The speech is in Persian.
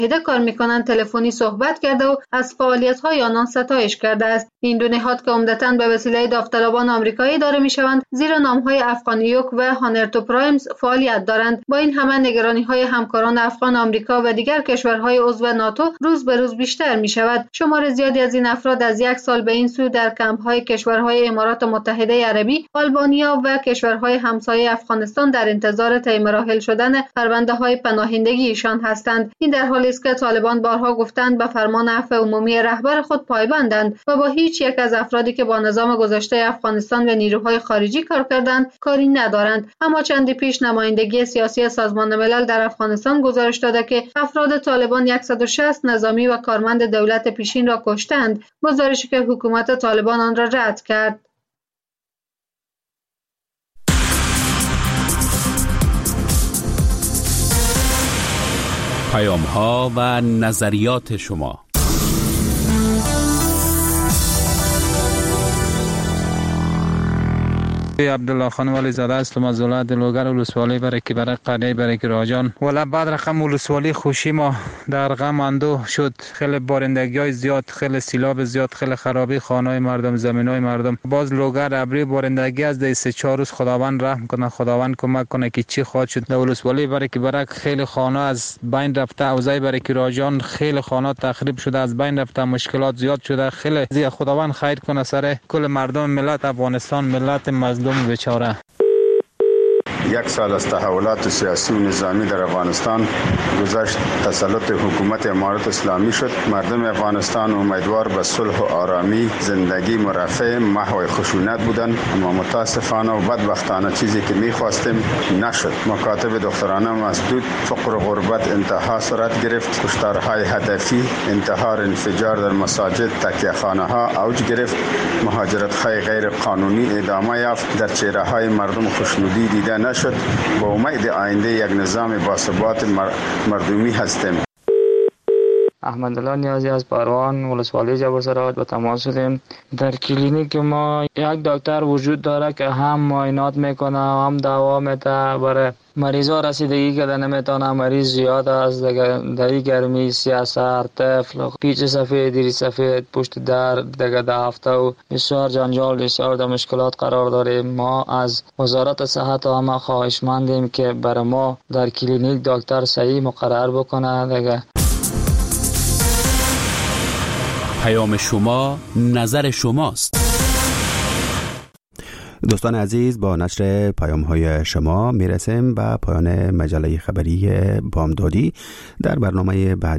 کار میکنند تلفنی صحبت کرده و از فعالیت‌های آنان ستایش کرده است. این دو نهاد که عمدتاً به وسیله داوطلبان آمریکایی اداره میشوند، زیر نام‌های افغانیوک و هانرتو پرایمز فعالیت دارند. با این همه نگرانی‌های همکاران افغان آمریکا و دیگر کشورهای عضو ناتو روز به روز بیشتر می‌شود. شمار زیادی از این افراد از یک سال به این سو در کمپ‌های کشورهای امارات متحده عربی، آلبانیا و کشورهای همسایه افغانستان در انتظار طی مراحل شدن پرونده‌های پناهندگی ایشان هستند. این در حالی است که طالبان بارها گفتند به فرمان عفو عمومی رهبر خود پایبندند و با هیچ یک از افرادی که با نظام گذشته افغانستان و نیروهای خارجی کار کردند کاری ندارند. اما چندی پیش نمایندگی سیاسی سازمان ملل در افغانستان گزارش داده که افراد طالبان 160 نظامی و کارمند دولت پیشین را کشتند، گزارشی که حکومت طالبان آن را رد کرد. پیام‌ها و نظریات شما. عبدالله خان ولی زاده هستم از ولایت لوگر ولسوالی برکی قریه برکی راجان. ولی بعد رقم ولسوالی خوشی ما در غم اندوه شد. خیلی بارندگی‌های زیاد، خیلی سیلاب زیاد، خیلی خرابی خانه‌های مردم، زمین‌های مردم. باز لوگر ابری بارندگی از 3-4 روز خداوند رحم کنه، خداوند کمک کنه که چی خواهد شد. در ولسوالی برکی خیلی خانه از بین رفته. اوضاع برکی راجان خیلی خانه تخریب شده، از بین رفته، مشکلات زیاد شده. خیلی خداوند خیر کنه سر کل مردم ملت افغانستان، ملت مظلوم بیچاره. یک سال از تحولات سیاسی و نظامی در افغانستان گذشت. تسلط حکومت امارت اسلامی شد. مردم افغانستان امیدوار به صلح و آرامی، زندگی مرفه، محو خشونت بودند، اما متاسفانه و بدبختانه چیزی که می‌خواستیم نشد. مکاتب دخترانه مسدود، فقر و غربت انتها صورت گرفت، کشتارهای هدفی، انتحار، انفجار در مساجد، تکیه‌خانه‌ها اوج گرفت، مهاجرت‌های غیر قانونی ادامه یافت. در چهره‌های مردم خوشنودی دیده نشد. با امید آینده یک نظام باثبات مردمی هستیم. احمدالله نیازی از پروان ولسوالی جبرسرات با تماس شدیم. در کلینیک ما یک دکتر وجود داره که هم معاینات میکنه هم دوا میده. برای مریضا رسیدگی که نمیتونه، مریض زیاد است در گرمی، سیاسر، طفل، پیچ سفید، دیری سفید، پشت در دیگه ده هفته و بسیار جنجال، بسیار در مشکلات قرار داریم. ما از وزارت صحت و همه خواهشمندیم که برای ما در کلینیک دکتر صحیح مقرر بکنه دیگه. پیام شما، نظر شماست. دوستان عزیز، با نشر پیام‌های شما میرسیم به پایان مجله خبری بامدادی. در برنامه بعد